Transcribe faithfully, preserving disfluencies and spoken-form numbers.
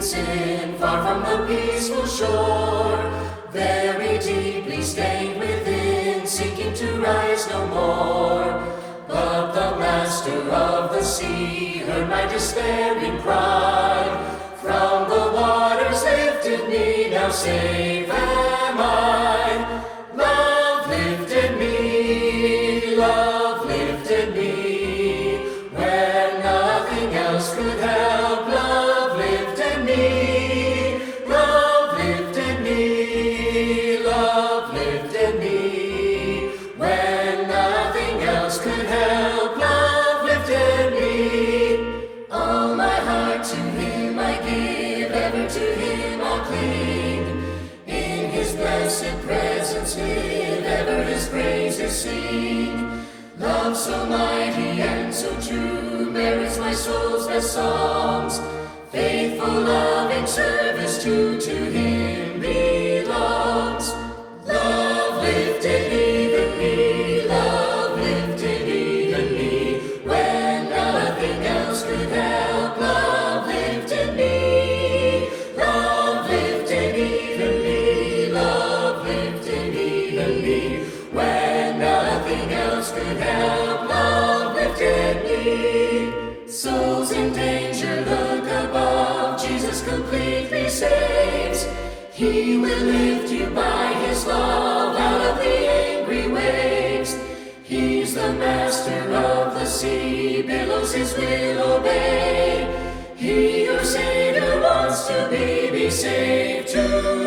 sin, far from the peaceful shore, very deeply stained within, sinking to rise no more. But the Master of the sea heard my despairing cry. From the waters lifted me, now safe am I. Love lifted me, love lifted me, where nothing else could help. Love lifted me, love lifted me, love lifted me, when nothing else could help. Love lifted me. All my heart to Him I give, ever to Him I'll cling. In His blessed presence live, ever His praises sing. Love so mighty and so true merits my soul's best songs. Faithful love in service true to Him belongs. Love lifted even me, love lifted even me, when nothing else could help. Love lifted me, love lifted even me, love lifted even me, when nothing else could help. Love lifted me. Souls in danger look above, Jesus completely saves. He will lift you by His love out of the angry waves. He's the Master of the sea, billows His will obey. He, your Savior, wants to be, be saved too.